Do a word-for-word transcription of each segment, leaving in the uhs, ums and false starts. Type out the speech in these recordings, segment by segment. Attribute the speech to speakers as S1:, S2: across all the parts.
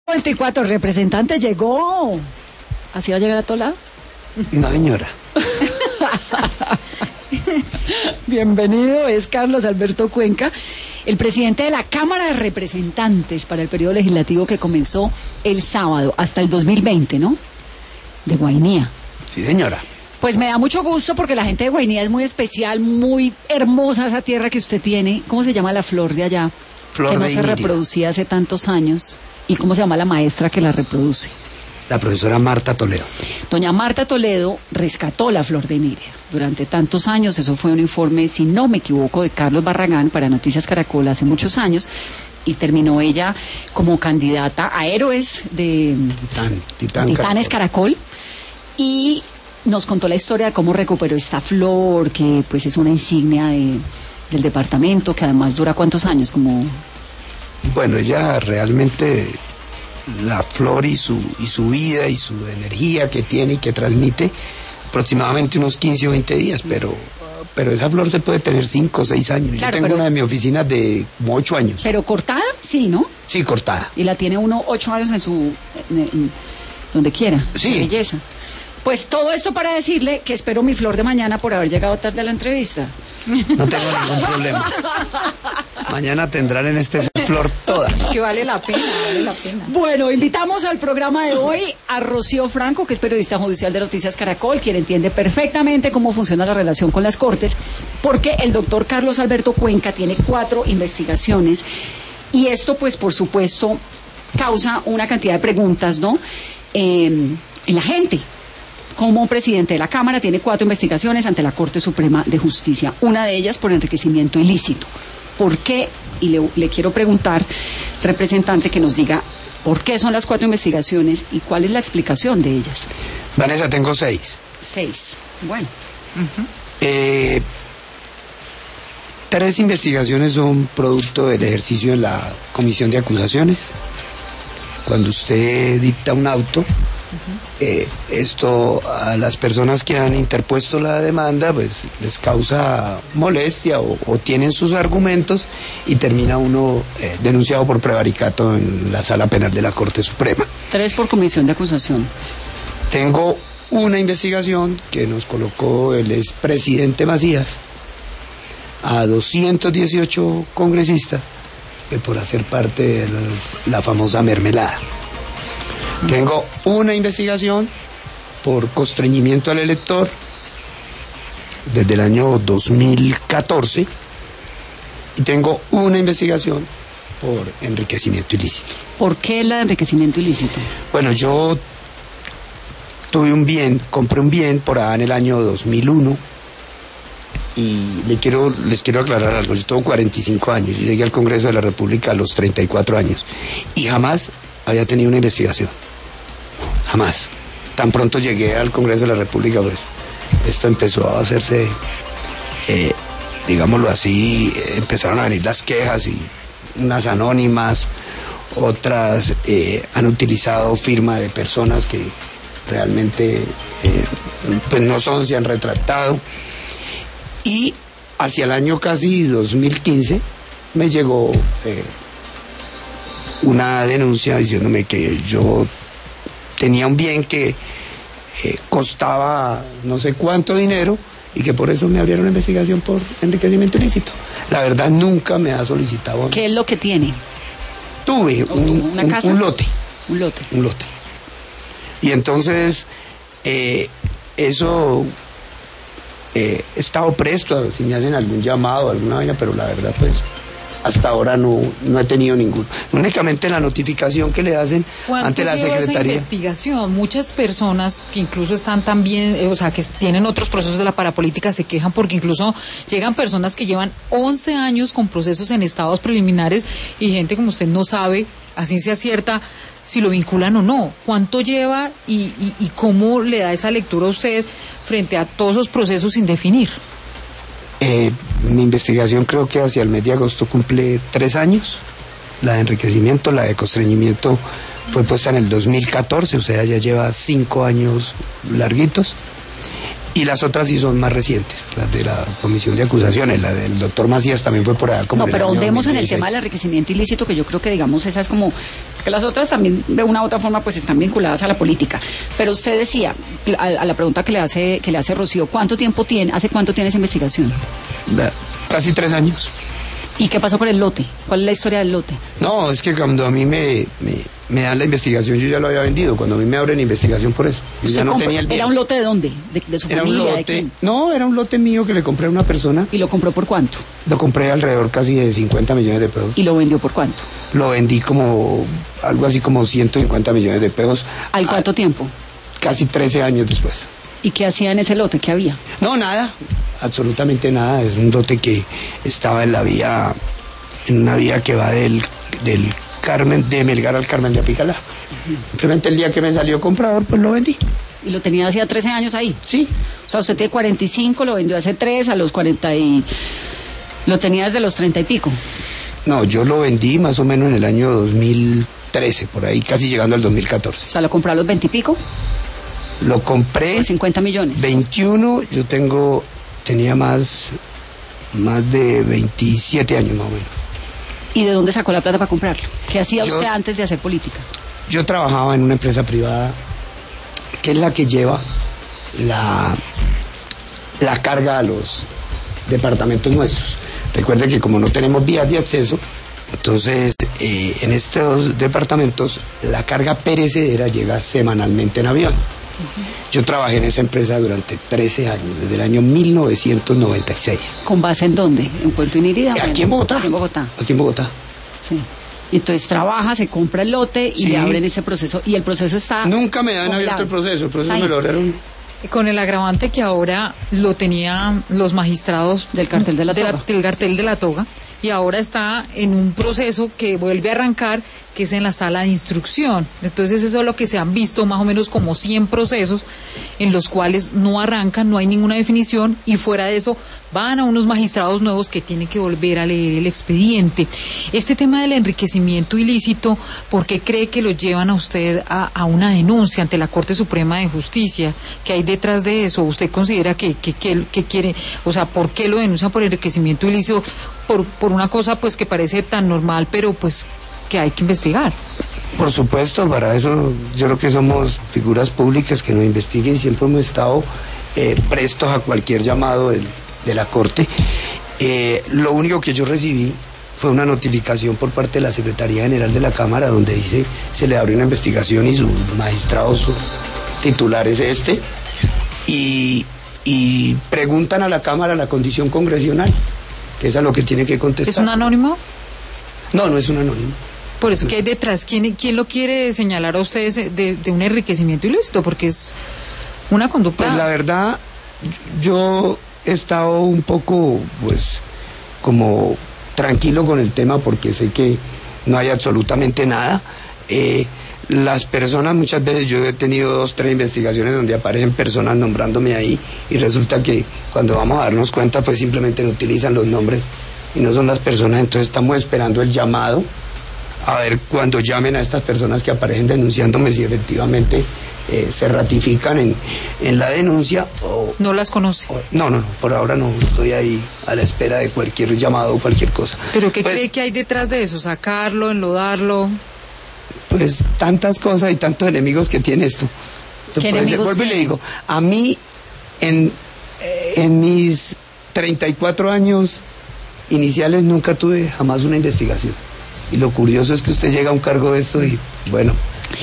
S1: veinticuatro, representante llegó. ¿Así va a llegar a todo lado?
S2: No, señora.
S1: Bienvenido, es Carlos Alberto Cuenca, el presidente de la Cámara de Representantes para el periodo legislativo que comenzó el sábado hasta el dos mil veinte, ¿no? De Guainía.
S2: Sí, señora.
S1: Pues me da mucho gusto porque la gente de Guainía es muy especial, muy hermosa esa tierra que usted tiene. ¿Cómo se llama la flor de allá?
S2: Flor
S1: que no
S2: de
S1: se
S2: Iniria.
S1: reproducía hace tantos años. ¿Y cómo se llama la maestra que la reproduce?
S2: La profesora Marta Toledo.
S1: Doña Marta Toledo rescató la flor de Iniria durante tantos años. Eso fue un informe, si no me equivoco, de Carlos Barragán para Noticias Caracol hace muchos años. Y terminó ella como candidata a héroes de
S2: Titán, Titán
S1: Titanes Caracol. Y nos contó la historia de cómo recuperó esta flor, que pues es una insignia de, del departamento, que además dura ¿cuántos años? Como...
S2: Bueno, ella realmente, la flor y su, y su vida y su energía que tiene y que transmite, aproximadamente unos quince o veinte días, pero... Pero esa flor se puede tener cinco o seis años.
S1: Claro,
S2: Yo tengo
S1: pero,
S2: una de mi oficina de como ocho años.
S1: Pero cortada, sí, ¿no?
S2: Sí, cortada.
S1: Y la tiene uno ocho años en su... En, en, donde quiera.
S2: Sí.
S1: Qué belleza. Pues todo esto para decirle que espero mi flor de mañana por haber llegado tarde a la entrevista.
S2: No tengo ningún problema. Mañana tendrán en este flor toda.
S1: Que vale la pena, vale la pena. Bueno, invitamos al programa de hoy a Rocío Franco, que es periodista judicial de Noticias Caracol, quien entiende perfectamente cómo funciona la relación con las Cortes, porque el doctor Carlos Alberto Cuenca tiene cuatro investigaciones y esto, pues, por supuesto, causa una cantidad de preguntas, ¿no? Eh, en la gente. Como presidente de la Cámara tiene cuatro investigaciones ante la Corte Suprema de Justicia, una de ellas por enriquecimiento ilícito. ¿Por qué? Y le, le quiero preguntar, representante, que nos diga por qué son las cuatro investigaciones y cuál es la explicación de ellas.
S2: Vanessa, tengo seis.
S1: Seis. Bueno.
S2: Uh-huh. eh, tres investigaciones son producto del ejercicio de la Comisión de Acusaciones. Cuando usted dicta un auto, uh-huh. eh, esto a las personas que han interpuesto la demanda pues les causa molestia o, o tienen sus argumentos y termina uno eh, denunciado por prevaricato en la Sala Penal de la Corte Suprema.
S1: Tres por comisión de acusación.
S2: Tengo una investigación que nos colocó el expresidente Macías a doscientos dieciocho congresistas que por hacer parte de la, la famosa mermelada. Tengo una investigación por constreñimiento al elector desde el año dos mil catorce y tengo una investigación por enriquecimiento ilícito.
S1: ¿Por qué la de enriquecimiento ilícito?
S2: Bueno, yo tuve un bien, compré un bien por allá en el año dos mil uno y le quiero, les quiero aclarar algo. Yo tengo cuarenta y cinco años y llegué al Congreso de la República a los treinta y cuatro años y jamás había tenido una investigación. Jamás. Tan pronto llegué al Congreso de la República, pues esto empezó a hacerse, eh, digámoslo así, empezaron a venir las quejas y unas anónimas, otras eh, han utilizado firma de personas que realmente eh, pues no son, se han retractado. Y hacia el año casi dos mil quince me llegó eh, una denuncia diciéndome que yo tenía un bien que eh, costaba no sé cuánto dinero y que por eso me abrieron una investigación por enriquecimiento ilícito. La verdad nunca me ha solicitado.
S1: ¿Qué es lo que tiene?
S2: Tuve un,
S1: ¿Una
S2: un,
S1: casa?
S2: un lote.
S1: Un lote.
S2: Un lote. Y entonces eh, eso eh, he estado presto a si me hacen algún llamado, alguna vaina, pero la verdad pues hasta ahora no, no he tenido ninguno. Únicamente la notificación que le hacen ante la
S3: lleva
S2: Secretaría.
S3: Esa investigación? Muchas personas que incluso están también, eh, o sea, que tienen otros procesos de la parapolítica se quejan porque incluso llegan personas que llevan once años con procesos en estados preliminares y gente como usted no sabe, a ciencia cierta, si lo vinculan o no. ¿Cuánto lleva y, y, y cómo le da esa lectura a usted frente a todos esos procesos sin definir?
S2: Eh, mi investigación creo que hacia el mes de agosto cumple tres años. La de enriquecimiento, la de constreñimiento fue puesta en el dos mil catorce, o sea, ya lleva cinco años larguitos. Y las otras sí son más recientes, las de la comisión de acusaciones, la del doctor Macías también fue por allá como...
S1: No, pero ahondemos en el tema del enriquecimiento ilícito, que yo creo que, digamos, esa es como... Porque las otras también, de una u otra forma, pues están vinculadas a la política. Pero usted decía, a, a la pregunta que le hace que le hace Rocío, ¿cuánto tiempo tiene, hace cuánto tiene esa investigación?
S2: Casi tres años.
S1: ¿Y qué pasó con el lote? ¿Cuál es la historia del lote?
S2: No, es que cuando a mí me, me, me dan la investigación, yo ya lo había vendido. Cuando a mí me abren investigación por eso. Yo ya no
S1: compra,
S2: tenía el bien.
S1: ¿Era un lote de dónde? ¿De, de su
S2: era
S1: familia?
S2: Un lote,
S1: ¿de quién?
S2: No, era un lote mío que le compré a una persona.
S1: ¿Y lo compró por cuánto?
S2: Lo compré alrededor casi de cincuenta millones de pesos.
S1: ¿Y lo vendió por cuánto?
S2: Lo vendí como, algo así como ciento cincuenta millones de pesos.
S1: ¿Al cuánto a, tiempo?
S2: Casi trece años después.
S1: ¿Y qué hacía en ese lote? ¿Qué había?
S2: No, nada, absolutamente nada. Es un lote que estaba en la vía... en una vía que va del, del Carmen, de Melgar al Carmen de Apicalá. Uh-huh. Simplemente el día que me salió comprador, pues lo vendí.
S1: ¿Y lo tenía hacía trece años ahí?
S2: Sí.
S1: O sea, usted tiene cuarenta y cinco, lo vendió hace tres, a los cuarenta y... lo tenía desde los treinta y pico.
S2: No, yo lo vendí más o menos en el año dos mil trece, por ahí, casi llegando al dos mil catorce.
S1: O sea, ¿lo compró a los veinte y pico?
S2: Lo compré...
S1: ¿Por cincuenta millones?
S2: veintiuno, yo tengo, tenía más, más de veintisiete años más o menos.
S1: ¿Y de dónde sacó la plata para comprarlo? ¿Qué hacía
S2: yo,
S1: usted antes de hacer política?
S2: Yo trabajaba en una empresa privada que es la que lleva la, la carga a los departamentos nuestros. Recuerde que como no tenemos vías de acceso, entonces eh, en estos departamentos la carga perecedera llega semanalmente en avión. Uh-huh. Yo trabajé en esa empresa durante trece años, desde el año mil novecientos noventa y seis.
S1: ¿Con base en dónde? ¿En Puerto Inirida?
S2: Aquí en Bogotá.
S1: Aquí en Bogotá.
S2: Aquí en Bogotá.
S1: Sí. Y entonces trabaja, se compra el lote y sí. le abren ese proceso. Y el proceso está...
S2: Nunca me han abierto el proceso, el proceso Ay. me lo abrieron...
S3: Con el agravante que ahora lo tenían los magistrados
S1: del cartel de la
S3: de
S1: toga.
S3: La, del cartel de la toga, y ahora está en un proceso que vuelve a arrancar, que es en la sala de instrucción. Entonces eso es lo que se han visto más o menos como cien procesos en los cuales no arrancan, no hay ninguna definición, y fuera de eso van a unos magistrados nuevos que tienen que volver a leer el expediente. Este tema del enriquecimiento ilícito, ¿por qué cree que lo llevan a usted a, a una denuncia ante la Corte Suprema de Justicia? ¿Qué hay detrás de eso? ¿Usted considera que, que, que, que quiere, o sea, por qué lo denuncian por enriquecimiento ilícito? Por, por una cosa pues que parece tan normal, pero pues que hay que investigar.
S2: Por supuesto, para eso yo creo que somos figuras públicas que nos investiguen, siempre hemos estado eh, prestos a cualquier llamado del, de la Corte. Eh, lo único que yo recibí fue una notificación por parte de la Secretaría General de la Cámara donde dice se le abre una investigación y su magistrado, su titular es este, y, y preguntan a la Cámara la condición congresional, que es a lo que tiene que contestar.
S3: ¿Es un anónimo?
S2: No, no es un anónimo.
S3: Por eso, ¿qué hay detrás? ¿Quién, quién lo quiere señalar a ustedes de, de un enriquecimiento ilícito? Porque es una conducta...
S2: Pues la verdad, yo he estado un poco, pues, como tranquilo con el tema porque sé que no hay absolutamente nada. Eh, las personas, muchas veces yo he tenido dos, tres investigaciones donde aparecen personas nombrándome ahí y resulta que cuando vamos a darnos cuenta, pues simplemente no utilizan los nombres y no son las personas, entonces estamos esperando el llamado a ver cuando llamen a estas personas que aparecen denunciándome si efectivamente eh, se ratifican en, en la denuncia o...
S3: ¿No las conoce?
S2: O, no, no, no, por ahora no, estoy ahí a la espera de cualquier llamado o cualquier cosa.
S3: ¿Pero qué
S2: pues,
S3: cree que hay detrás de eso? ¿Sacarlo, enlodarlo?
S2: Pues tantas cosas y tantos enemigos que tiene esto. esto
S1: ¿Qué
S2: puede ser, vuelvo y le digo, a mí en, en mis treinta y cuatro años iniciales nunca tuve jamás una investigación. Y lo curioso es que usted llega a un cargo de esto y, bueno,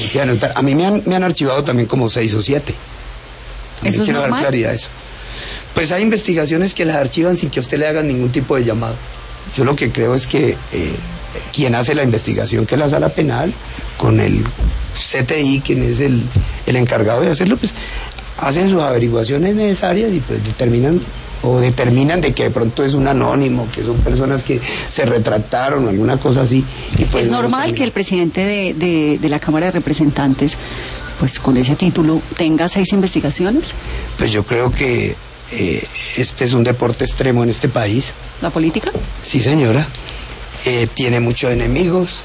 S2: a mí me han, me han archivado también como seis o siete.
S3: ¿Eso
S2: quiero
S3: es normal?
S2: dar claridad a eso. Pues hay investigaciones que las archivan sin que a usted le hagan ningún tipo de llamado. Yo lo que creo es que eh, quien hace la investigación, que es la sala penal, con el C T I, quien es el, el encargado de hacerlo, pues hacen sus averiguaciones necesarias y pues determinan o determinan de que de pronto es un anónimo, que son personas que se retractaron o alguna cosa así. Y pues
S1: es
S2: no
S1: normal que el presidente de, de, de la Cámara de Representantes, pues con ese título, tenga seis investigaciones.
S2: Pues yo creo que eh, este es un deporte extremo en este país.
S1: ¿La política?
S2: Sí, señora. Eh, tiene muchos enemigos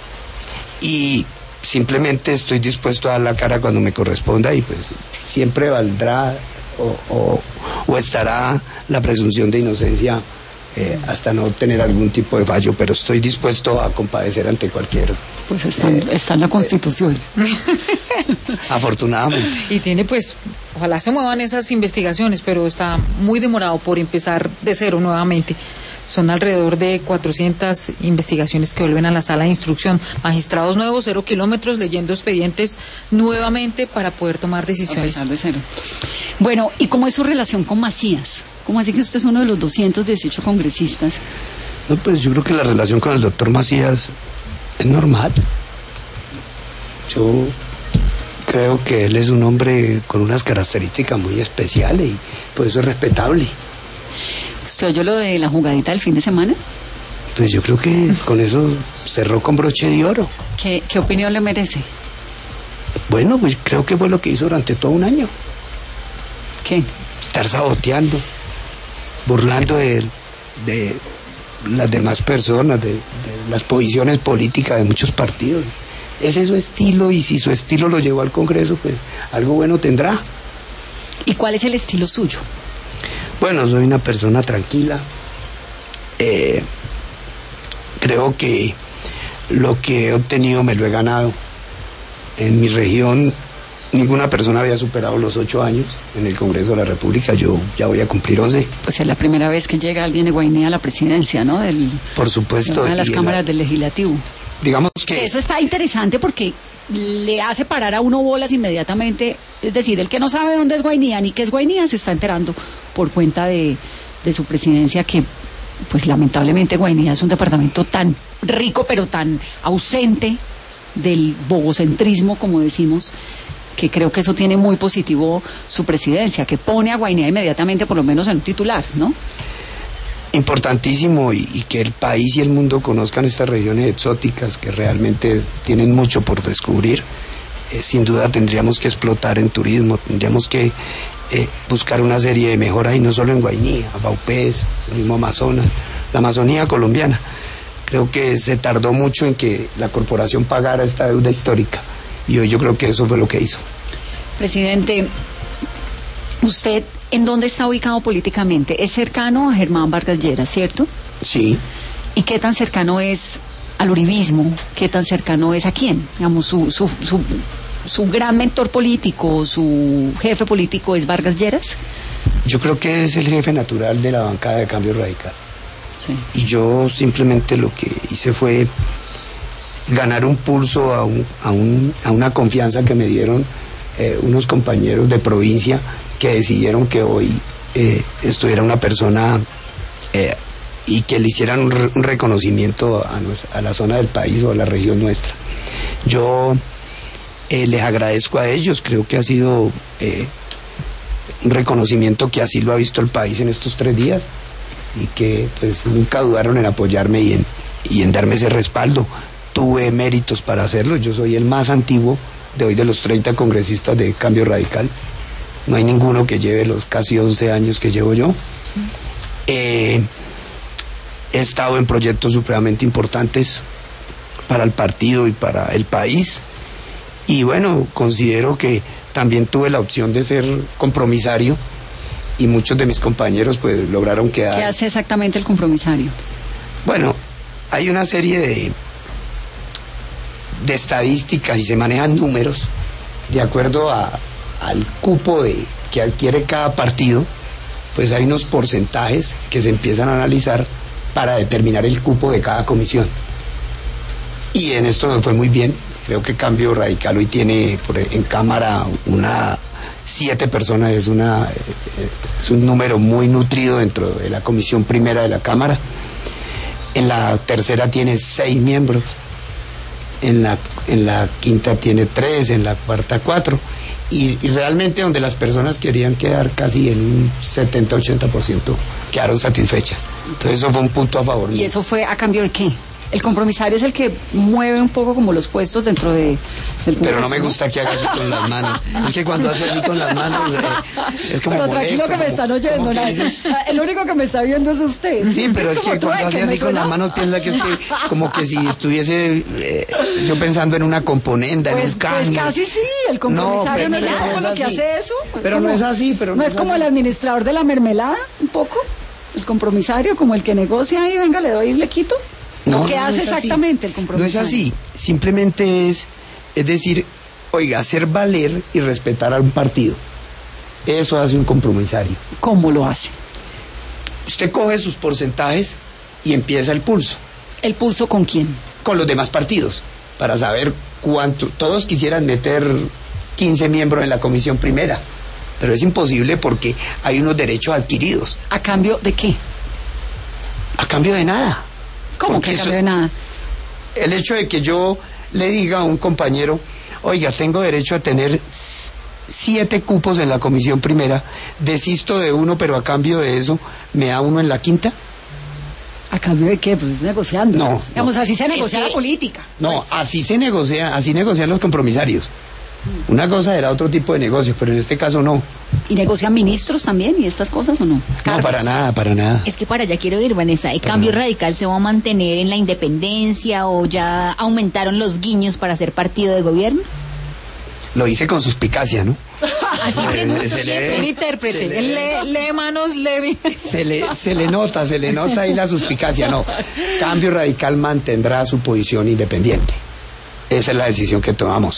S2: y simplemente estoy dispuesto a dar la cara cuando me corresponda y pues siempre valdrá o, o, o estará la presunción de inocencia eh, hasta no tener algún tipo de fallo, pero estoy dispuesto a compadecer ante cualquier...
S1: Pues está, eh, está en la Constitución.
S2: Eh, afortunadamente.
S3: Y tiene pues, ojalá se muevan esas investigaciones, pero está muy demorado por empezar de cero nuevamente. Son alrededor de cuatrocientas investigaciones que vuelven a la sala de instrucción. Magistrados nuevos, cero kilómetros, leyendo expedientes nuevamente para poder tomar decisiones.
S1: A pesar de cero. Bueno, ¿y cómo es su relación con Macías? ¿Cómo así que usted es uno de los doscientos dieciocho congresistas?
S2: No, pues yo creo que la relación con el doctor Macías es normal. Yo creo que él es un hombre con unas características muy especiales y por eso es respetable.
S1: ¿Usted oyó lo de la jugadita del fin de semana?
S2: Pues yo creo que con eso cerró con broche de oro.
S1: ¿Qué, qué opinión le merece?
S2: Bueno, pues creo que fue lo que hizo durante todo un año.
S1: ¿Qué?
S2: Estar saboteando, burlando de, de las demás personas, de, de las posiciones políticas de muchos partidos. Ese es su estilo, y si su estilo lo llevó al Congreso, pues algo bueno tendrá.
S1: ¿Y cuál es el estilo suyo?
S2: Bueno, soy una persona tranquila. Eh, creo que lo que he obtenido me lo he ganado. En mi región ninguna persona había superado los ocho años en el Congreso de la República. Yo ya voy a cumplir once.
S1: Pues es la primera vez que llega alguien de Guainía a la presidencia, ¿no? Del,
S2: Por supuesto.
S1: De una de las cámaras la, del Legislativo.
S2: Digamos que...
S1: Eso está interesante porque le hace parar a uno bolas inmediatamente. Es decir, el que no sabe dónde es Guainía ni qué es Guainía se está enterando por cuenta de, de su presidencia, que pues lamentablemente Guainía es un departamento tan rico pero tan ausente del bogocentrismo, como decimos, que creo que eso tiene muy positivo su presidencia, que pone a Guainía inmediatamente por lo menos en un titular, ¿no?
S2: Importantísimo, y, y que el país y el mundo conozcan estas regiones exóticas que realmente tienen mucho por descubrir. Eh, sin duda tendríamos que explotar en turismo, tendríamos que eh, buscar una serie de mejoras, y no solo en Guainía, Vaupés, el mismo Amazonas, la Amazonía colombiana. Creo que se tardó mucho en que la corporación pagara esta deuda histórica, y hoy yo creo que eso fue lo que hizo.
S1: Presidente, usted, ¿en dónde está ubicado políticamente? Es cercano a Germán Vargas Lleras, ¿cierto?
S2: Sí.
S1: ¿Y qué tan cercano es al uribismo? ¿Qué tan cercano es a quién? Digamos, su, su, su, su gran mentor político, su jefe político es Vargas Lleras.
S2: Yo creo que es el jefe natural de la bancada de Cambio Radical.
S1: Sí.
S2: Y yo simplemente lo que hice fue ganar un pulso a, un, a, un, a una confianza que me dieron eh, unos compañeros de provincia que decidieron que hoy eh, estuviera una persona eh, y que le hicieran un, re, un reconocimiento a, nuestra, a la zona del país o a la región nuestra. Yo eh, les agradezco a ellos, creo que ha sido eh, un reconocimiento que así lo ha visto el país en estos tres días, y que pues nunca dudaron en apoyarme y en, y en darme ese respaldo. Tuve méritos para hacerlo, yo soy el más antiguo de hoy de los treinta congresistas de Cambio Radical. No hay ninguno que lleve los casi once años que llevo yo. Sí. Eh, he estado en proyectos supremamente importantes para el partido y para el país, y bueno, considero que también tuve la opción de ser compromisario, y muchos de mis compañeros pues lograron quedar.
S1: ¿Qué hace exactamente el compromisario?
S2: Bueno, hay una serie de de estadísticas y se manejan números de acuerdo a, al cupo de, que adquiere cada partido. Pues hay unos porcentajes que se empiezan a analizar para determinar el cupo de cada comisión, y en esto nos fue muy bien. Creo que Cambio Radical hoy tiene por, en Cámara una siete personas, es una es un número muy nutrido dentro de la comisión primera de la Cámara. En la tercera tiene seis miembros, en la en la quinta tiene tres, en la cuarta cuatro, y, y realmente donde las personas querían quedar casi en un setenta a ochenta por ciento quedaron satisfechas. Entonces eso fue un punto a favor.
S1: ¿Y eso fue a cambio de qué? El compromisario es el que mueve un poco como los puestos dentro de, del
S2: Pero no me gusta que haga así con las manos. Es que cuando hace así con las manos eh, es como
S1: Pero
S2: molesto,
S1: tranquilo que me
S2: como-
S1: están oyendo.
S2: como que
S1: ¿no?
S2: dice-
S1: El único que me está viendo es usted.
S2: Sí, pero es que
S1: como
S2: cuando
S1: tú,
S2: hace
S1: que me
S2: así con
S1: suena-
S2: las manos piensa que es que como que si estuviese eh, yo pensando en una componenda, en
S1: Pues,
S2: un
S1: pues
S2: cáñez.
S1: casi sí, el compromisario no,
S2: pero
S1: es
S2: no
S1: como
S2: es
S1: lo que
S2: así.
S1: hace eso.
S2: Pero no
S1: como-
S2: es así, pero
S1: no,
S2: no
S1: es
S2: es
S1: como
S2: así.
S1: el administrador de la mermelada, un poco. El compromisario, como el que negocia y venga, le doy y le quito.
S2: No,
S1: ¿Qué
S2: no, no
S1: hace
S2: es así.
S1: exactamente el
S2: No
S1: compromisario?
S2: es así, simplemente es, es decir, oiga, hacer valer y respetar a un partido. Eso hace un compromisario.
S1: ¿Cómo lo hace?
S2: Usted coge sus porcentajes y empieza el pulso
S1: ¿El pulso con quién?
S2: con los demás partidos para saber cuánto. Todos quisieran meter quince miembros en la comisión primera, pero es imposible porque hay unos derechos adquiridos.
S1: ¿A cambio de qué?
S2: A cambio de nada.
S1: ¿Cómo
S2: Porque
S1: que a
S2: eso-
S1: cambio de nada?
S2: El hecho de que yo le diga a un compañero, oiga, tengo derecho a tener s- siete cupos en la comisión primera, desisto de uno, pero a cambio de eso me da uno en la quinta.
S1: ¿A cambio de qué? Pues negociando.
S2: No,
S1: Digamos,
S2: no.
S1: así se negocia
S3: Es que-
S1: la política.
S2: No,
S1: Pues,
S2: así se negocia, así negocian los compromisarios. Una cosa era otro tipo de negocio, pero en este caso no.
S1: ¿Y negocian ministros también y estas cosas o no?
S2: No,
S1: Cargos.
S2: para nada, para nada.
S4: Es que para allá quiero ir, Vanessa. ¿El cambio radical se va a mantener en la independencia o ya aumentaron los guiños para ser partido de gobierno?
S2: Lo hice con suspicacia, ¿no?
S4: Así
S2: Se-
S4: pregunto
S2: se le-
S4: siempre.
S3: Un intérprete.
S2: se
S3: Él lee, lee manos, lee...
S2: Se le, se le nota, se le nota ahí la suspicacia. No, Cambio Radical mantendrá su posición independiente. Esa es la decisión que tomamos.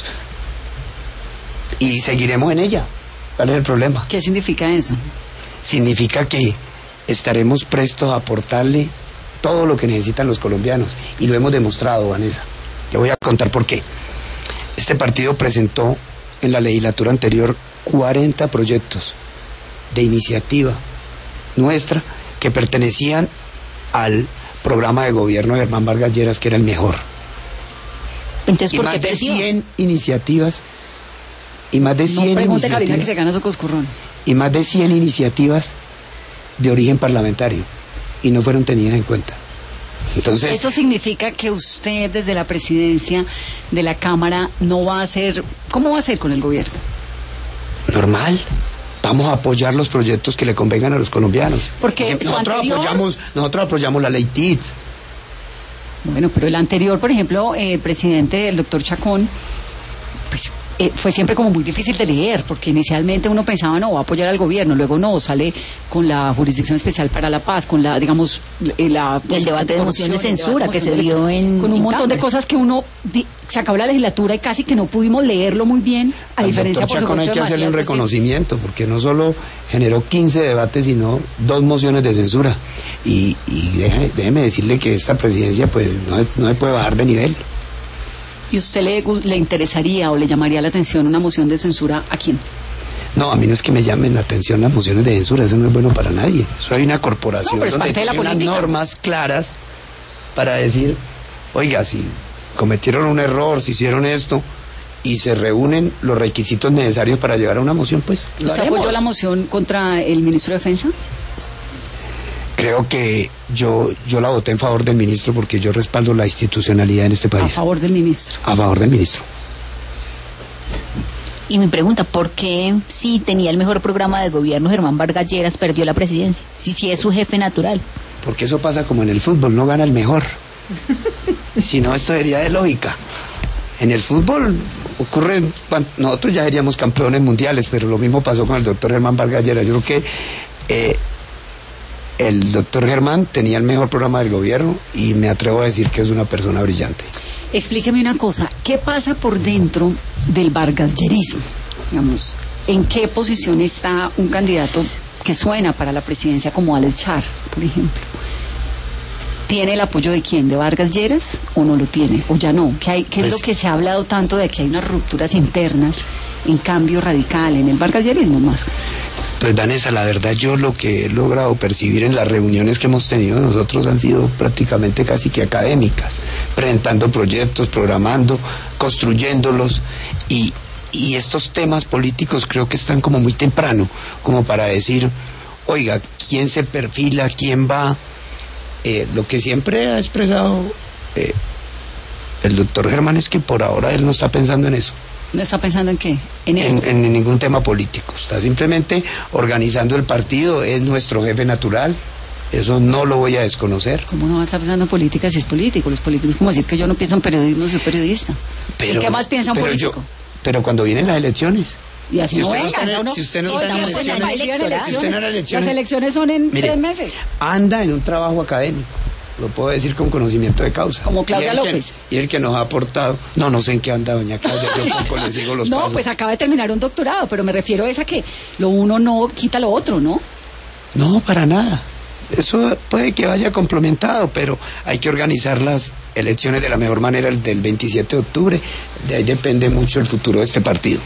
S2: Y seguiremos en ella. ¿Cuál es el problema?
S1: ¿Qué significa eso?
S2: Significa que estaremos prestos a aportarle todo lo que necesitan los colombianos. Y lo hemos demostrado, Vanessa. Le voy a contar por qué. Este partido presentó en la legislatura anterior cuarenta proyectos de iniciativa nuestra que pertenecían al programa de gobierno de Germán Vargas Lleras, que era el mejor.
S4: Entonces,
S2: Y
S4: ¿por
S2: más
S4: qué
S2: de
S4: perdió?
S2: cien iniciativas, y más de
S1: No
S2: cien
S1: pregunte Karina que se
S2: iniciativas,
S1: gana su coscurrón.
S2: y más de cien iniciativas de origen parlamentario, y no fueron tenidas en cuenta. Entonces,
S1: Eso significa que usted desde la presidencia de la Cámara no va a hacer... ¿Cómo va a hacer con el gobierno?
S2: normal. Vamos a apoyar los proyectos que le convengan a los colombianos.
S1: Porque
S2: Siempre-
S1: su
S2: nosotros
S1: anterior-
S2: apoyamos, nosotros apoyamos la ley T I T.
S1: Bueno, pero el anterior, por ejemplo, eh, el presidente, el doctor Chacón, pues eh, fue siempre como muy difícil de leer, porque inicialmente uno pensaba, no, va a apoyar al gobierno, luego no, sale con la Jurisdicción Especial para la Paz, con la, digamos, eh, la...
S4: El debate de moción de
S1: corrupción, el
S4: censura
S1: debate
S4: que
S1: de
S4: se
S1: moción de-
S4: dio en-
S1: Con un
S4: en
S1: montón de
S4: Cámara.
S1: cosas que uno... di- se acabó la legislatura y casi que no pudimos leerlo muy bien, a
S2: Al
S1: diferencia,
S2: doctor
S1: por
S2: Chacón hay
S1: supuesto,
S2: que
S1: de
S2: hacerle un
S1: Macías,
S2: reconocimiento, porque no solo generó quince debates, sino dos mociones de censura. Y, y deje- déjeme decirle que esta presidencia pues no, no se puede bajar de nivel.
S1: ¿Y usted le, gu- le interesaría o le llamaría la atención una moción de censura a quién?
S2: No, a mí no es que me llamen la atención las mociones de censura, eso no es bueno para nadie. Soy una corporación
S1: No, pero es
S2: donde
S1: parte de la
S2: tiene unas
S1: política.
S2: normas claras para decir, oiga, si cometieron un error, si hicieron esto, y se reúnen los requisitos necesarios para llevar a una moción, pues lo
S1: ¿Usted
S2: haremos.
S1: apoyó la moción contra el ministro de Defensa?
S2: Creo que yo, yo la voté en favor del ministro porque yo respaldo la institucionalidad en este
S1: A
S2: país.
S1: favor del ministro.
S2: A favor del ministro.
S4: Y mi pregunta, ¿por qué si tenía el mejor programa de gobierno Germán Vargas Lleras perdió la presidencia? Si sí es su jefe natural.
S2: Porque eso pasa como en el fútbol, no gana el mejor. Si no, esto sería de lógica. En el fútbol ocurre, cuan- nosotros ya seríamos campeones mundiales, pero lo mismo pasó con el doctor Germán Vargas Lleras. Yo creo que eh, el doctor Germán tenía el mejor programa del gobierno y me atrevo a decir que es una persona brillante.
S1: Explíqueme una cosa, ¿qué pasa por dentro del vargasyerismo? Digamos, ¿en qué posición está un candidato que suena para la presidencia como Alex Char, por ejemplo? ¿Tiene el apoyo de quién? ¿De Vargas Lleras o no lo tiene? ¿O ya no? ¿Qué, hay, qué es
S2: Pues-
S1: lo que se ha hablado tanto de que hay unas rupturas internas en cambio radical en el vargasyerismo más?
S2: Pues Vanessa, la verdad yo lo que he logrado percibir en las reuniones que hemos tenido nosotros han sido prácticamente casi que académicas, presentando proyectos, programando, construyéndolos y, y estos temas políticos creo que están como muy temprano, como para decir, oiga, ¿quién se perfila? ¿Quién va? Eh, lo que siempre ha expresado eh, el doctor Germán es que por ahora él no está pensando en eso.
S1: ¿No está pensando en qué? En,
S2: en, en ningún tema político. Está simplemente organizando el partido, es nuestro jefe natural. Eso no lo voy a desconocer.
S1: ¿Cómo no va a estar pensando en política si es político? Los políticos, como decir que yo no pienso en periodismo, soy periodista.
S2: Pero,
S1: ¿Y qué más piensa un
S2: pero
S1: político?
S2: Yo, pero cuando vienen las elecciones.
S1: Y así
S2: si
S1: no
S2: usted
S1: venga,
S2: no,
S1: no,
S2: si usted no
S1: no,
S2: está en
S1: estamos en
S2: elecciones,
S1: año electoral.
S2: si usted no era elecciones,
S1: las elecciones son en
S2: mire,
S1: tres meses.
S2: Anda en un trabajo académico. Lo puedo decir con conocimiento de causa.
S1: Como Claudia
S2: y
S1: López.
S2: Que, y el que nos ha aportado. No, no sé en qué anda doña Claudia, yo poco le sigo los
S1: no,
S2: pasos.
S1: pues acaba de terminar un doctorado, pero me refiero a esa que lo uno no quita lo otro, ¿no?
S2: No, para nada. Eso puede que vaya complementado, pero hay que organizar las elecciones de la mejor manera el del veintisiete de octubre. De ahí depende mucho el futuro de este partido.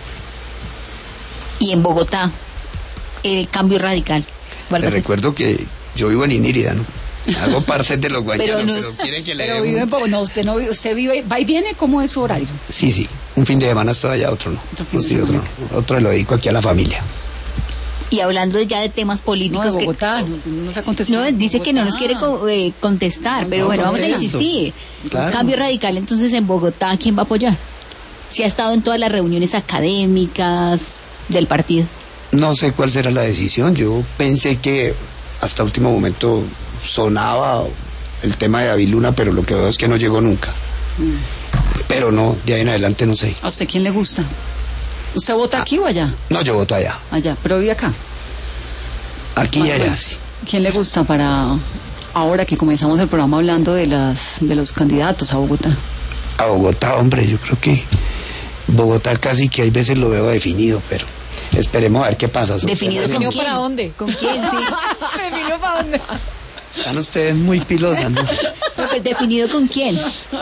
S4: Y en Bogotá, el cambio radical.
S2: Le recuerdo que yo vivo en Inírida, ¿no? Hago parte de los guayanos, pero, no es, pero quieren que le
S1: Pero vive en Bogotá, no, usted no vive, usted vive, va y viene, ¿cómo es su horario?
S2: Sí, sí, un fin de semana estoy allá, otro no.
S1: Otro fin
S2: no,
S1: de
S2: sí,
S1: semana.
S2: Otro, otro lo dedico aquí a la familia.
S4: Y hablando ya de temas políticos...
S1: No, de Bogotá,
S4: que,
S1: no, no se ha contestado.
S4: No, dice Bogotá. Que no nos quiere co eh, contestar, no, pero no, bueno, vamos a insistir. Claro. Cambio radical, entonces en Bogotá, ¿quién va a apoyar? Si ha estado en todas las reuniones académicas del partido.
S2: No sé cuál será la decisión. Yo pensé que hasta último momento sonaba el tema de David Luna, pero lo que veo es que no llegó nunca. Mm. Pero no, de ahí en adelante no sé.
S1: ¿A usted quién le gusta? ¿Usted vota aquí ah, o allá?
S2: No, yo voto allá.
S1: Allá, pero vive acá.
S2: Aquí y allá, sí.
S1: ¿Quién le gusta para ahora que comenzamos el programa hablando de las de los candidatos a Bogotá?
S2: A Bogotá, hombre, yo creo que Bogotá casi que hay veces lo veo definido, pero esperemos a ver qué pasa.
S4: ¿Definido con quién?
S3: ¿Para dónde?
S4: ¿Con quién? Sí.
S3: ¿Definido para dónde?
S2: Están ustedes muy pilosas, ¿no?
S4: ¿Definido con quién?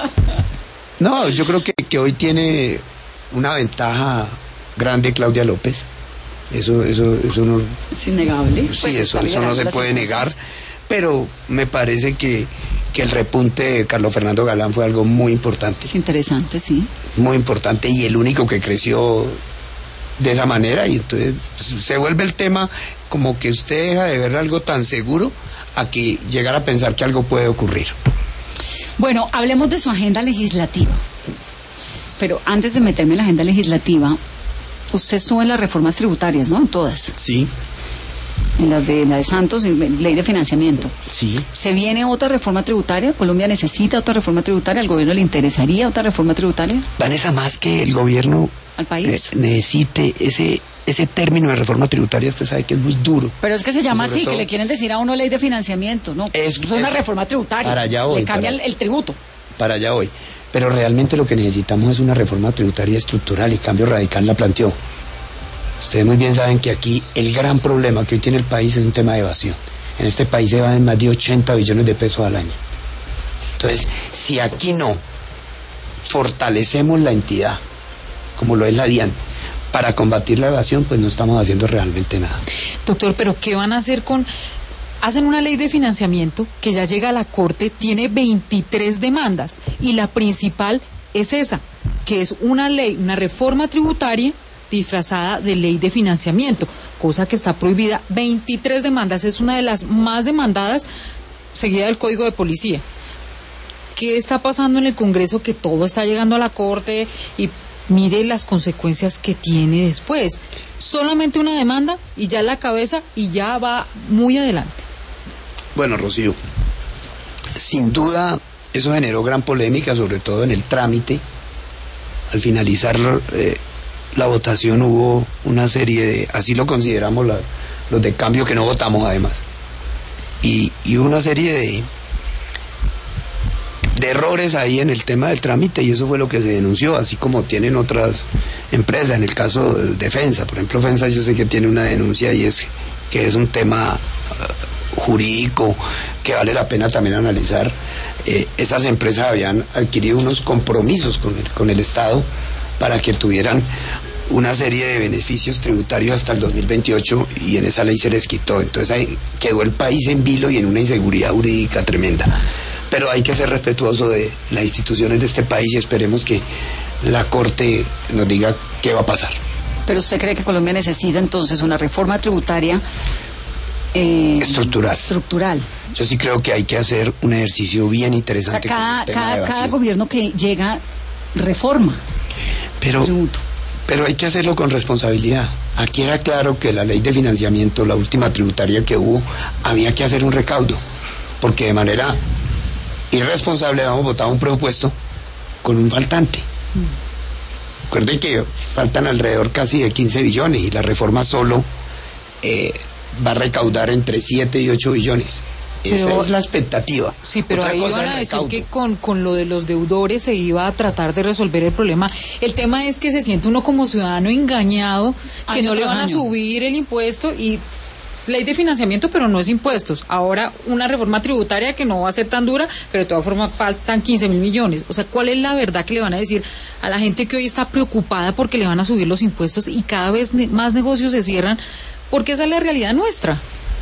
S2: No, yo creo que, que hoy tiene una ventaja grande Claudia López. Eso, eso, eso no...
S1: Es innegable.
S2: Sí,
S1: pues
S2: eso, eso no se puede negar, pero me parece que, que el repunte de Carlos Fernando Galán fue algo muy importante.
S1: Es interesante, sí.
S2: Muy importante y el único que creció de esa manera, y entonces se vuelve el tema como que usted deja de ver algo tan seguro a que llegar a pensar que algo puede ocurrir.
S1: Bueno, hablemos de su agenda legislativa. Pero antes de meterme en la agenda legislativa, usted estuvo en las reformas tributarias, ¿no? En todas.
S2: Sí.
S1: En las de, la de Santos y ley de financiamiento.
S2: Sí.
S1: ¿Se viene otra reforma tributaria? ¿Colombia necesita otra reforma tributaria? ¿Al gobierno le interesaría otra reforma tributaria?
S2: Vanessa, más que el gobierno
S1: al país
S2: eh, necesite ese ese término de reforma tributaria, usted sabe que es muy duro.
S1: Pero es que se llama así, todo, que le quieren decir a uno ley de financiamiento, ¿no? Es, es una es, reforma tributaria.
S2: Para allá voy.
S1: Le cambian
S2: para,
S1: el, el tributo.
S2: Para allá voy. Pero realmente lo que necesitamos es una reforma tributaria estructural y Cambio Radical la planteó. Ustedes muy bien saben que aquí el gran problema que hoy tiene el país es un tema de evasión. En este país se van más de ochenta billones de pesos al año. Entonces, si aquí no fortalecemos la entidad, como lo es la DIAN, para combatir la evasión, pues no estamos haciendo realmente nada.
S3: Doctor, ¿pero qué van a hacer con...? Hacen una ley de financiamiento que ya llega a la Corte, tiene veintitrés demandas, y la principal es esa, que es una ley, una reforma tributaria disfrazada de ley de financiamiento, cosa que está prohibida. veintitrés demandas, es una de las más demandadas, seguida del Código de Policía. ¿Qué está pasando en el Congreso? Que todo está llegando a la Corte y mire las consecuencias que tiene después. Solamente una demanda y ya la cabeza y ya va muy adelante.
S2: Bueno, Rocío, sin duda eso generó gran polémica, sobre todo en el trámite. Al finalizar eh, la votación hubo una serie de, así lo consideramos la, los de Cambio, que no votamos además, y, y una serie de de errores ahí en el tema del trámite, y eso fue lo que se denunció, así como tienen otras empresas. En el caso de Defensa, por ejemplo, Defensa yo sé que tiene una denuncia y es que es un tema uh, jurídico que vale la pena también analizar. Eh, esas empresas habían adquirido unos compromisos con el, con el Estado para que tuvieran una serie de beneficios tributarios hasta el dos mil veintiocho, y en esa ley se les quitó. Entonces ahí quedó el país en vilo y en una inseguridad jurídica tremenda. Pero hay que ser respetuoso de las instituciones de este país y esperemos que la Corte nos diga qué va a pasar.
S1: ¿Pero usted cree que Colombia necesita entonces una reforma tributaria eh,
S2: estructural.
S1: estructural.
S2: Yo sí creo que hay que hacer un ejercicio bien interesante.
S1: O sea, cada,
S2: con el tema
S1: cada,
S2: de
S1: cada gobierno que llega reforma.
S2: Pero,
S1: tributo.
S2: pero hay que hacerlo con responsabilidad. Aquí era claro que la ley de financiamiento, la última tributaria que hubo, había que hacer un recaudo, porque de manera irresponsable habíamos votado un presupuesto con un faltante. Mm. Recuerden que faltan alrededor casi de quince billones y la reforma solo eh, va a recaudar entre siete y ocho billones. Esa
S3: Pero,
S2: es la expectativa.
S3: Sí, pero
S2: Otra
S3: ahí
S2: cosa
S3: iban
S2: es
S3: a
S2: el
S3: decir
S2: recaudo.
S3: que con, con lo de los deudores se iba a tratar de resolver el problema. El tema es que se siente uno como ciudadano engañado, que
S1: Año
S3: no le
S1: tras
S3: van a
S1: año.
S3: subir el impuesto y ley de financiamiento, pero no es impuestos. Ahora una reforma tributaria que no va a ser tan dura, pero de todas formas faltan quince mil millones. O sea, ¿cuál es la verdad que le van a decir a la gente que hoy está preocupada porque le van a subir los impuestos y cada vez ne- más negocios se cierran? Porque esa es la realidad nuestra.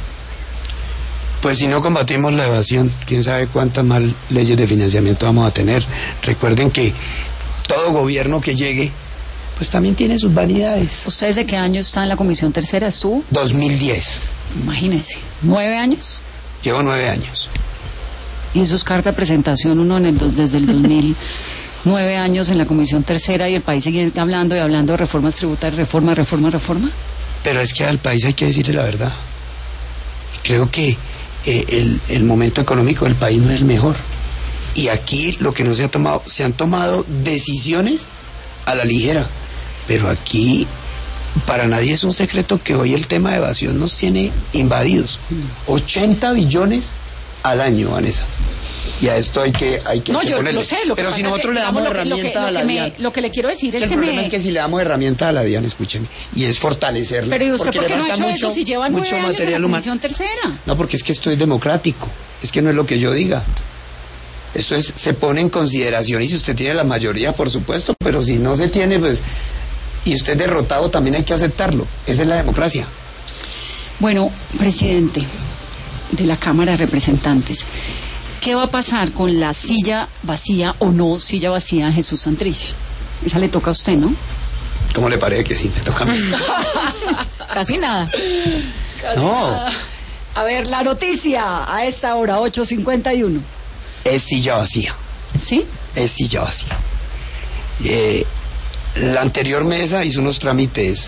S2: Pues si no combatimos la evasión, quién sabe cuántas más leyes de financiamiento vamos a tener. Recuerden que todo gobierno que llegue, pues también tiene sus vanidades.
S1: ¿Ustedes de qué año están en la Comisión Tercera? ¿Estuvo?
S2: dos mil diez.
S1: Imagínense, ¿nueve años?
S2: Llevo nueve años.
S1: Y eso es carta de presentación, uno en el, do- desde el dos mil nueve años en la Comisión Tercera y el país sigue hablando y hablando de reformas tributarias, reforma, reforma, reforma.
S2: Pero es que al país hay que decirle la verdad. Creo que eh, el, el momento económico del país no es el mejor. Y aquí lo que no se ha tomado, se han tomado decisiones a la ligera. Pero aquí para nadie es un secreto que hoy el tema de evasión nos tiene invadidos. ochenta billones al año, Vanessa. Y a esto hay que hay que
S1: No, yo
S2: ponerle.
S1: lo sé, lo que
S2: Pero
S1: pasa
S2: si
S1: es
S2: nosotros
S1: que,
S2: le damos
S1: digamos, lo que- lo que-
S2: herramientas
S1: lo
S2: a la
S1: que me-
S2: DIAN.
S1: lo que le quiero decir
S2: Es
S1: es
S2: que el
S1: que
S2: problema
S1: me-
S2: es que si le damos herramientas a la DIAN, escúcheme, y es fortalecerla.
S1: Pero ¿y usted
S2: porque
S1: por qué
S2: le
S1: no ha
S2: falta
S1: hecho
S2: mucho,
S1: eso si lleva nueve
S2: mucho
S1: años en
S2: material
S1: la
S2: humano.
S1: Comisión Tercera?
S2: No, porque es que esto es democrático. Es que no es lo que yo diga. Esto es, se pone en consideración y si usted tiene la mayoría, por supuesto, pero si no se tiene, pues, y usted es derrotado, también hay que aceptarlo. Esa es la democracia.
S1: Bueno, presidente de la Cámara de Representantes, ¿qué va a pasar con la silla vacía o no silla vacía de Jesús Santrich? Esa le toca a usted, ¿no?
S2: ¿Cómo le parece que sí? Me toca a mí.
S3: Casi nada.
S2: No,
S1: A ver, la noticia a esta hora, ocho cincuenta y uno.
S2: es silla vacía.
S1: ¿Sí?
S2: Es silla vacía. Eh, la anterior mesa hizo unos trámites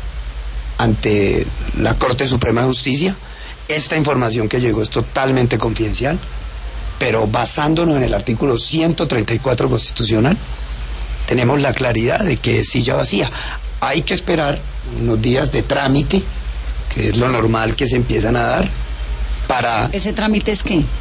S2: ante la Corte Suprema de Justicia. Esta información que llegó es totalmente confidencial, pero basándonos en el artículo ciento treinta y cuatro constitucional, tenemos la claridad de que es silla vacía. Hay que esperar unos días de trámite, que es lo normal que se empiezan a dar, para...
S1: ¿Ese trámite es qué?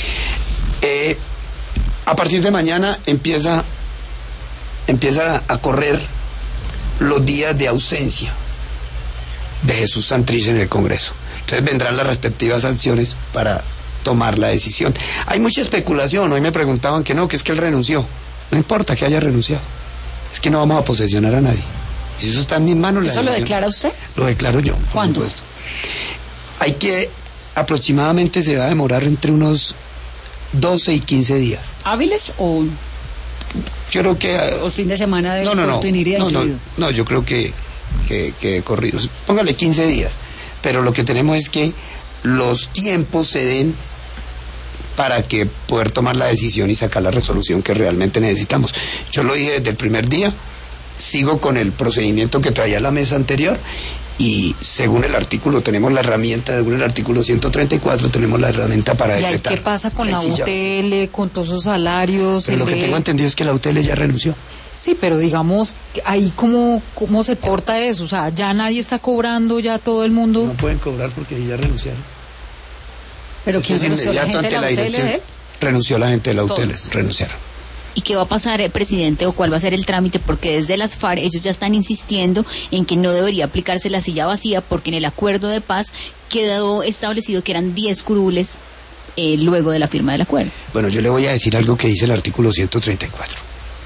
S2: Eh, a partir de mañana empieza empieza a correr los días de ausencia de Jesús Santrich en el Congreso. Entonces vendrán las respectivas sanciones para tomar la decisión. Hay mucha especulación. Hoy me preguntaban que no, que es que él renunció. No importa que haya renunciado. Es que no vamos a posesionar a nadie. Si eso está en mis manos... la
S1: ¿Eso lo
S2: decisión-
S1: declara usted?
S2: Lo declaro yo, por
S1: ¿Cuándo?
S2: supuesto. Hay que... Aproximadamente se va a demorar entre unos doce y quince días.
S1: ¿Hábiles o,
S2: Yo creo que... eh,
S1: o fin de semana de
S2: no, no, no,
S1: oportunidad
S2: no, no,
S1: incluido?
S2: no, yo creo que, que, que corridos. Póngale quince días. Pero lo que tenemos es que los tiempos se den para que poder tomar la decisión y sacar la resolución que realmente necesitamos. Yo lo dije desde el primer día, sigo con el procedimiento que traía la mesa anterior y según el artículo tenemos la herramienta, según el artículo ciento treinta y cuatro tenemos la herramienta para
S3: ¿Y ahí
S2: decretar.
S3: qué pasa con la
S2: Ahí sí
S3: U
S2: ya-
S3: T L, con todos sus salarios?
S2: Pero
S3: el
S2: lo que
S3: de-
S2: tengo entendido es que la U T L ya renunció.
S3: Sí, pero digamos, ahí cómo, cómo se corta eso, o sea, ya nadie está cobrando, ya todo el mundo...
S2: No pueden cobrar porque ya renunciaron.
S1: ¿Pero
S2: Eso
S1: quién
S2: es
S1: renunció? ¿La
S2: inmediato
S1: gente de la
S2: ante
S1: U T L
S2: dirección.
S1: de él?
S2: Renunció la gente de la U T L,
S1: Todos.
S2: renunciaron.
S4: ¿Y qué va a pasar, eh, presidente, o cuál va a ser el trámite? Porque desde las FARC ellos ya están insistiendo en que no debería aplicarse la silla vacía porque en el acuerdo de paz quedó establecido que eran diez curules eh, luego de la firma del acuerdo.
S2: Bueno, yo le voy a decir algo que dice el artículo ciento treinta y cuatro.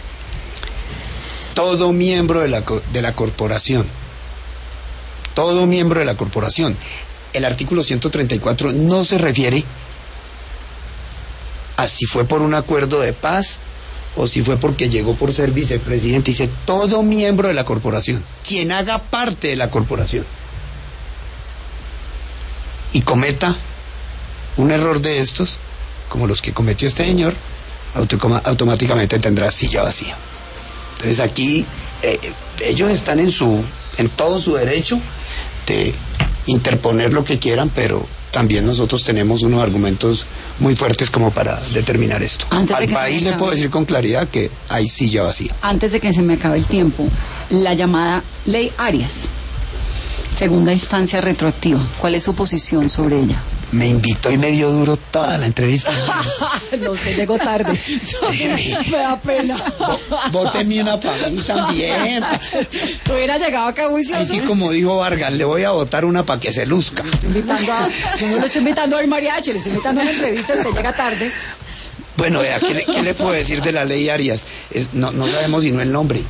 S2: Todo miembro de la, co- de la corporación, todo miembro de la corporación, el artículo ciento treinta y cuatro no se refiere a si fue por un acuerdo de paz o si fue porque llegó por ser vicepresidente. Dice todo miembro de la corporación, quien haga parte de la corporación. y cometa un error de estos, como los que cometió este señor, auto- automáticamente tendrá silla vacía. Entonces aquí eh, ellos están en su en todo su derecho de interponer lo que quieran, pero también nosotros tenemos unos argumentos muy fuertes como para determinar esto.
S1: Antes de
S2: Al
S1: que se
S2: país
S1: me
S2: le puedo
S1: acabe.
S2: decir con claridad que hay silla vacía.
S1: Antes de que se me acabe el tiempo, la llamada Ley Arias, segunda instancia retroactiva, ¿cuál es su posición sobre ella?
S2: Me invitó y me dio duro toda la entrevista.
S1: No sé, llegó tarde. Me da pena.
S2: Bóteme una para mí también.
S1: Hubiera llegado acá juicioso.
S2: Así como dijo Vargas, le voy a botar una para que se luzca.
S1: Invitando a, yo no le estoy invitando al mariachi, le estoy invitando a una entrevista, usted llega tarde.
S2: Bueno, vea, ¿qué le, qué le puedo decir de la ley Arias? Es- no, no sabemos sino el nombre.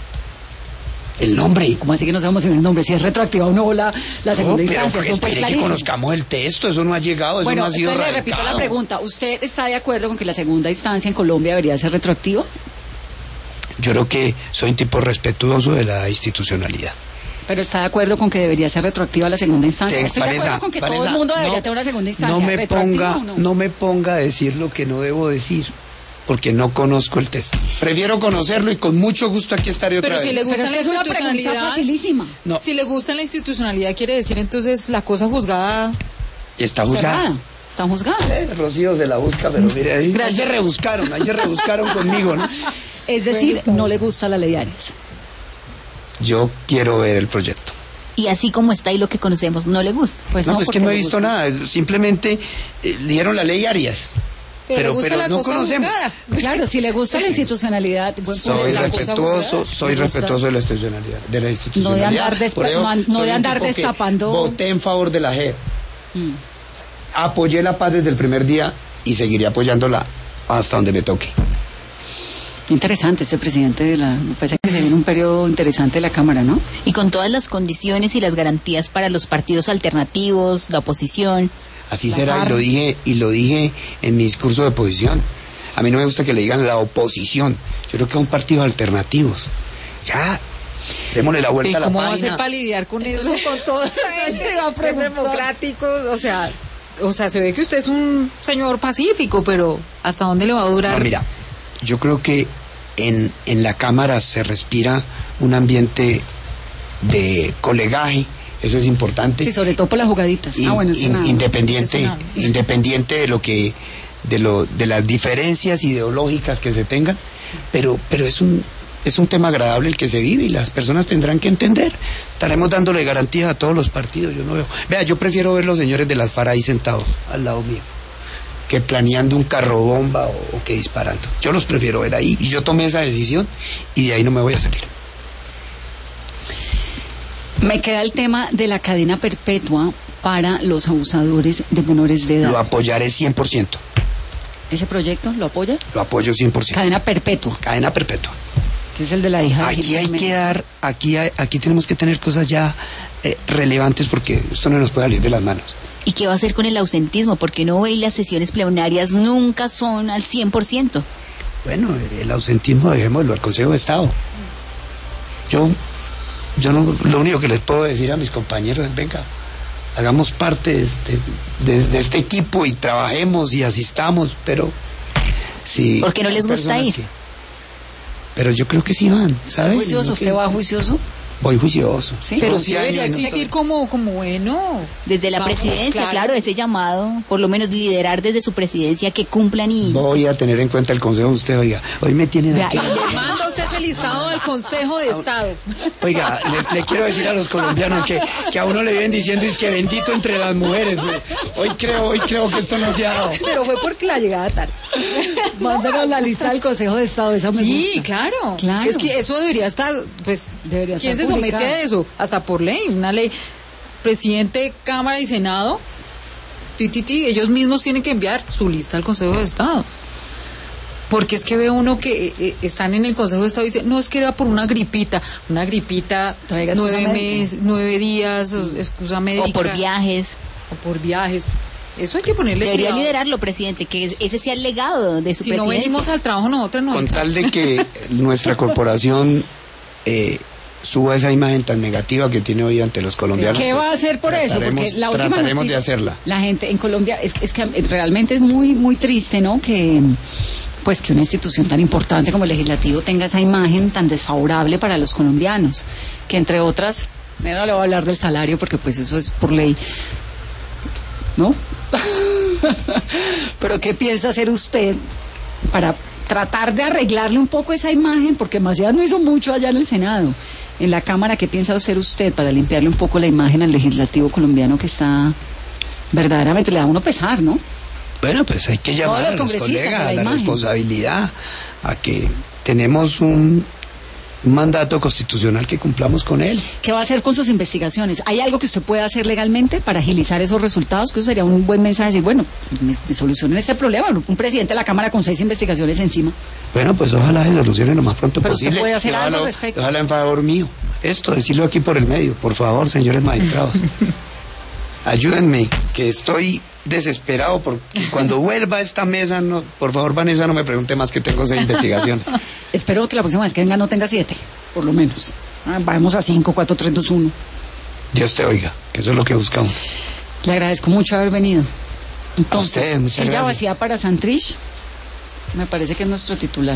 S2: El nombre.
S1: ¿Cómo así que no sabemos el nombre? Si es retroactiva o no la, la segunda
S2: No, pero
S1: instancia. Eso pues
S2: espere que
S1: clarísimo.
S2: conozcamos el texto, eso no ha llegado, eso
S1: Bueno,
S2: no ha sido
S1: entonces le repito
S2: radicado.
S1: la pregunta. ¿Usted está de acuerdo con que la segunda instancia en Colombia debería ser retroactiva?
S2: Yo creo que soy un tipo respetuoso de la institucionalidad.
S1: Pero está de acuerdo con que debería ser retroactiva la segunda instancia.
S2: Te-
S1: Estoy de
S2: Vanessa,
S1: acuerdo con que todo
S2: Vanessa,
S1: el mundo debería
S2: no-
S1: tener una segunda instancia.
S2: No me
S1: ¿Retroactiva
S2: ponga,
S1: o
S2: no me ponga a decir lo que no debo decir, porque no conozco el texto. Prefiero conocerlo y con mucho gusto aquí estaré otra
S3: Pero si
S2: vez.
S3: le gusta
S1: Pero es
S3: la
S1: que es una pregunta
S3: institucionalidad,
S1: facilísima.
S2: No.
S3: si le gusta la institucionalidad, quiere decir entonces la cosa juzgada.
S2: Está
S1: Cerrada.
S2: juzgada.
S1: Está juzgada.
S2: Eh, Rocío se la busca, pero mire, ahí, ahí
S3: Gracias.
S2: se rebuscaron, ahí se rebuscaron conmigo, ¿no?
S1: Es decir, no le gusta la ley Arias.
S2: Yo quiero ver el proyecto.
S4: Y así como está y lo que conocemos, no le gusta.
S1: Pues
S2: no,
S1: no,
S2: es que
S1: porque
S2: no he
S1: le
S2: visto
S1: gusta.
S2: nada, simplemente eh, dieron la ley Arias.
S3: Pero, le
S2: Pero-
S3: gusta
S2: pero
S3: la
S2: no
S3: cosa
S2: conocemos.
S3: juzgada.
S1: Claro, si le gusta la institucionalidad, buen punto.
S2: Soy
S3: la cosa
S2: respetuoso,
S3: juzgada.
S2: soy
S1: Me gusta.
S2: respetuoso de la institucionalidad, de la institucionalidad.
S1: andar despa-
S2: Por ello,
S1: no an- no
S2: soy
S1: de
S2: un
S1: andar
S2: tipo que
S1: destapando-
S2: Voté en favor de la J E P.
S1: Mm.
S2: Apoyé la paz desde el primer día y seguiré apoyándola hasta donde me toque.
S1: Interesante este presidente de la... Me parece que se viene un periodo interesante de la Cámara, ¿no?
S4: Y con todas las condiciones y las garantías para los partidos alternativos, la oposición.
S2: Así
S1: La
S2: será, y
S1: FARC.
S2: lo dije y lo dije en mi discurso de oposición. A mí no me gusta que le digan la oposición. Yo creo que son partidos alternativos. Ya, démosle la
S3: ¿Y
S2: vuelta a la
S3: cómo va a hacer
S2: página.
S3: para lidiar con eso?
S1: Eso con todo eso le iba a preguntar.
S3: democrático, o sea, o sea, se ve que usted es un señor pacífico, pero ¿hasta dónde le va a durar?
S2: No, mira, yo creo que en, en la Cámara se respira un ambiente de colegaje, eso es importante.
S1: Sí, sobre todo por las jugaditas.
S2: In-
S1: ah, bueno, eso
S2: in-
S1: nada.
S2: independiente,
S3: Eso no.
S2: independiente de lo que, de lo, de las diferencias ideológicas que se tengan, pero, pero es un, es un tema agradable el que se vive y las personas tendrán que entender. Estaremos dándole garantías a todos los partidos. Yo no veo. Vea, yo prefiero ver los señores de las FARC ahí sentados al lado mío, que planeando un carro bomba o, o que disparando. Yo los prefiero ver ahí y yo tomé esa decisión y de ahí no me voy a salir.
S1: Me queda el tema de la cadena perpetua para los abusadores de menores de edad.
S2: Lo apoyaré cien por ciento.
S1: ¿Ese proyecto lo apoya?
S2: Lo apoyo cien por ciento.
S1: Cadena perpetua,
S2: Cadena perpetua.
S1: que es el de la hija de
S2: Aquí
S1: Gilberto
S2: hay
S1: Méndez.
S2: que dar, aquí, hay- aquí tenemos que tener cosas ya eh, relevantes porque esto no nos puede salir de las manos.
S4: ¿Y qué va a hacer con el ausentismo? Porque uno ve y las sesiones plenarias nunca son al cien por ciento.
S2: Bueno, el ausentismo dejémoslo al Consejo de Estado. Yo, yo no, lo único que les puedo decir a mis compañeros es, venga, hagamos parte de este, de- de este equipo y trabajemos y asistamos, pero si...
S4: ¿Por qué no les
S2: hay
S4: gusta
S2: personas
S4: ir?
S2: que- pero yo creo que sí van, ¿sabes?
S1: ¿Juicioso?
S2: Yo
S1: ¿Usted
S2: creo-
S1: va juicioso?
S2: Voy juicioso.
S1: Sí.
S3: Pero
S2: once
S3: sí debería
S2: años,
S3: existir como, como bueno.
S4: Desde la
S3: Vamos,
S4: presidencia, claro. ese llamado, por lo menos liderar desde su presidencia que cumplan y...
S2: Voy a tener en cuenta el consejo de usted, oiga. Hoy me tienen
S1: Vea,
S2: aquí.
S3: Le manda usted ese listado al Consejo de Estado.
S2: Oiga, le, le quiero decir a los colombianos que, que a uno le vienen diciendo es que bendito entre las mujeres. Güey. Hoy creo, hoy creo que esto no se ha dado.
S3: Pero fue porque la llegada tarde.
S1: Mándanos la lista del Consejo de Estado, esa me
S3: Sí,
S1: gusta.
S3: claro.
S1: Claro.
S3: Es que eso debería estar, pues,
S1: Debería
S3: ¿quién
S1: estar
S3: se somete
S1: publicado.
S3: a eso? Hasta por ley, una ley. Presidente, Cámara y Senado, ti, ti, ti, ellos mismos tienen que enviar su lista al Consejo de Estado. Porque es que ve uno que eh, eh, están en el Consejo de Estado y dicen, no, es que era por una gripita. Una gripita,
S1: Traiga excusa
S3: nueve,
S1: médica.
S3: mes, nueve días, o- excusa médica.
S4: o por viajes.
S3: O por viajes. Eso hay que ponerle
S4: Debería
S3: cuidado.
S4: liderarlo, presidente, que ese sea el legado de su
S3: Si no
S4: presidencia.
S3: venimos al trabajo nosotros no
S2: Con
S3: entramos.
S2: tal de que nuestra corporación eh, suba esa imagen tan negativa que tiene hoy ante los colombianos.
S1: ¿Qué va a hacer por eso? Porque la última
S2: trataremos
S1: noticia,
S2: de hacerla.
S1: La gente en Colombia, es, es que realmente es muy, muy triste, ¿no? Que pues que una institución tan importante como el legislativo tenga esa imagen tan desfavorable para los colombianos, que entre otras, no le voy a hablar del salario porque pues eso es por ley, ¿no? Pero ¿qué piensa hacer usted para tratar de arreglarle un poco esa imagen? Porque Macías no hizo mucho allá en el Senado. En la Cámara, ¿qué piensa hacer usted para limpiarle un poco la imagen al legislativo colombiano que está verdaderamente, le da a uno pesar, ¿no?
S2: Bueno, pues hay que llamar a los colegas a la responsabilidad, a que tenemos un mandato constitucional que cumplamos con él.
S1: ¿Qué va a hacer con sus investigaciones? ¿Hay algo que usted pueda hacer legalmente para agilizar esos resultados? Que eso sería un buen mensaje, decir, bueno, me, me solucionen este problema. Un presidente de la Cámara con seis investigaciones encima.
S2: Bueno, pues ojalá se solucione lo más pronto
S1: Pero
S2: posible.
S1: Pero usted puede hacer
S2: ojalá,
S1: algo al respecto.
S2: Ojalá en favor mío. Esto, decirlo aquí por el medio, por favor, señores magistrados. Ayúdenme, que estoy desesperado porque cuando vuelva a esta mesa, no, por favor, Vanessa, no me pregunte más, que tengo seis investigaciones.
S1: Espero que la próxima vez que venga no tenga siete, por lo menos. Ah, vamos a cinco, cuatro, tres, dos, uno.
S2: Dios te oiga, que eso es lo que buscamos.
S1: Le agradezco mucho haber venido. Entonces,
S2: a usted,
S1: silla vacía para Santrich, me parece que es nuestro titular.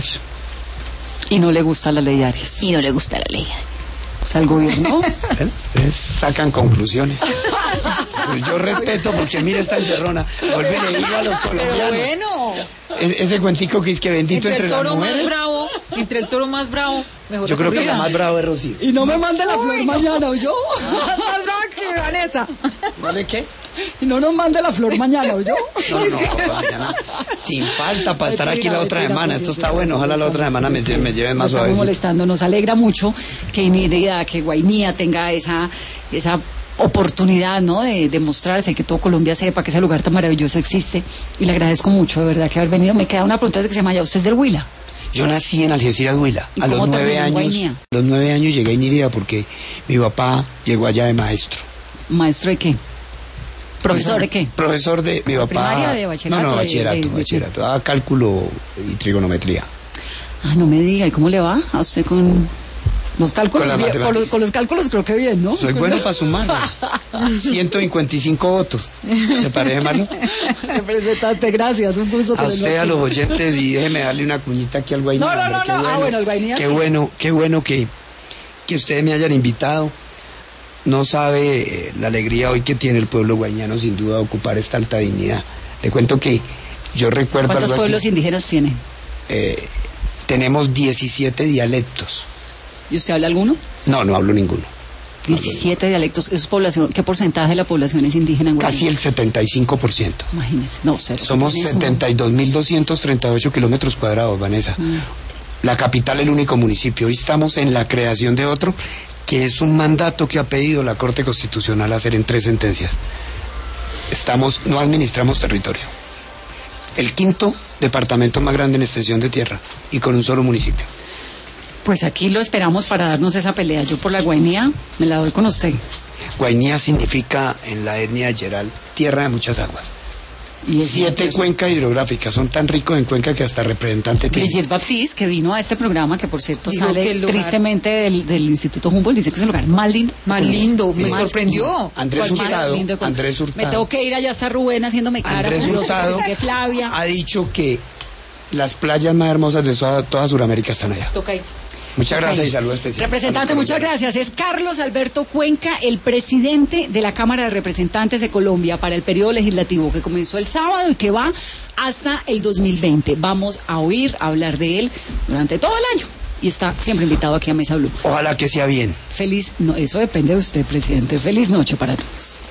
S1: Y no le gusta la ley Arias.
S4: Y no le gusta la ley.
S1: Pues al gobierno.
S2: Ustedes sacan conclusiones. Pues yo respeto, porque mira esta encerrona. Vuelve y le digo a los colombianos.
S1: Pero bueno.
S2: Es, ese cuentico que es que bendito entre,
S3: entre
S2: las mujeres.
S3: Más bravo, entre el toro más bravo, mejor.
S2: Yo creo que la más bravo es Rocío.
S1: Y no me mande la flor
S3: Uy,
S1: mañana,
S3: no.
S1: ¿o yo? Más brava que Vanessa.
S2: ¿Vale qué?
S1: Y no nos mande la flor mañana, ¿o yo?
S2: No, no, no, mañana. Sin falta para estar aquí la otra semana. Esto está bueno. Ojalá la otra semana me, me lleven más suave.
S1: Estamos molestando. Nos alegra mucho que Mérida, que Guainía tenga esa, esa oportunidad, ¿no? De, de mostrarse, que todo Colombia sepa que ese lugar tan maravilloso existe. Y le agradezco mucho, de verdad, que haber venido. Me queda una pregunta de que se llama, ¿ya usted es del Huila?
S2: Yo nací en Algeciras, Huila.
S1: ¿Y
S2: a los
S1: cómo
S2: nueve
S1: terminó en
S2: años.
S1: Guainía?
S2: A los nueve años llegué a Nírida porque mi papá llegó allá de maestro.
S1: ¿Maestro de qué? ¿Profesor de qué?
S2: Profesor de mi papá.
S1: ¿Primaria o de bachillerato?
S2: No, no, bachillerato,
S1: de, de, de,
S2: bachillerato. Daba cálculo y trigonometría.
S1: Ah, no me diga, ¿y cómo le va a usted con los cálculos?
S2: Con,
S1: Bien, con, los, con los cálculos creo que bien, ¿no?
S2: Soy bueno para sumar. ciento cincuenta y cinco votos. ¿Me parece malo?
S1: Representante, gracias, un gusto.
S2: A usted, a los oyentes, y déjeme darle una cuñita aquí al Guainía.
S1: No, no, no, no.
S2: Bueno,
S1: ah, bueno, el Guainía.
S2: Qué
S1: sí.
S2: bueno, qué bueno que, que ustedes me hayan invitado. No sabe eh, la alegría hoy que tiene el pueblo guañano, sin duda, de ocupar esta alta dignidad. Le cuento que yo recuerdo...
S1: ¿Cuántos
S2: algo
S1: pueblos
S2: así.
S1: indígenas tienen?
S2: Eh, tenemos diecisiete dialectos.
S1: ¿Y usted habla alguno?
S2: No, no hablo ninguno.
S1: diecisiete dialectos. ¿Eso es población? ¿Qué porcentaje de la población es indígena en Guainía?
S2: Casi el setenta y cinco por ciento.
S1: Imagínese. No, cero.
S2: Somos setenta y dos mil doscientos treinta y ocho kilómetros cuadrados, Vanessa. Mm. La capital, el único municipio. Hoy estamos en la creación de otro, que es un mandato que ha pedido la Corte Constitucional hacer en tres sentencias. Estamos, no administramos territorio. El quinto departamento más grande en extensión de tierra y con un solo municipio.
S1: Pues aquí lo esperamos para darnos esa pelea. Yo por la Guainía me la doy con usted.
S2: Guainía significa en la etnia yeral tierra de muchas aguas. Y siete cuencas hidrográficas, son tan ricos en cuenca que hasta representante tiene.
S1: Brigitte Baptiste, que vino a este programa, que por cierto
S3: Digo
S1: sale
S3: que el lugar...
S1: tristemente del, del Instituto Humboldt, dice que es el lugar más lindo.
S3: Más lindo, me
S1: más
S3: sorprendió.
S2: Lindo. Andrés Hurtado,
S1: lindo con...
S2: Andrés Hurtado.
S1: Me tengo que ir, allá está Rubén haciéndome cara.
S2: Andrés Hurtado
S1: que Flavia
S2: ha dicho que las playas más hermosas de toda, toda Sudamérica están allá.
S3: Toca ahí.
S2: Muchas gracias y saludos especiales.
S1: Representante, muchas gracias. Es Carlos Alberto Cuenca, el presidente de la Cámara de Representantes de Colombia para el periodo legislativo que comenzó el sábado y que va hasta el dos mil veinte. Vamos a oír hablar de él durante todo el año y está siempre invitado aquí a Mesa Blue.
S2: Ojalá que sea bien.
S1: Feliz, no, eso depende de usted, presidente. Feliz noche para todos.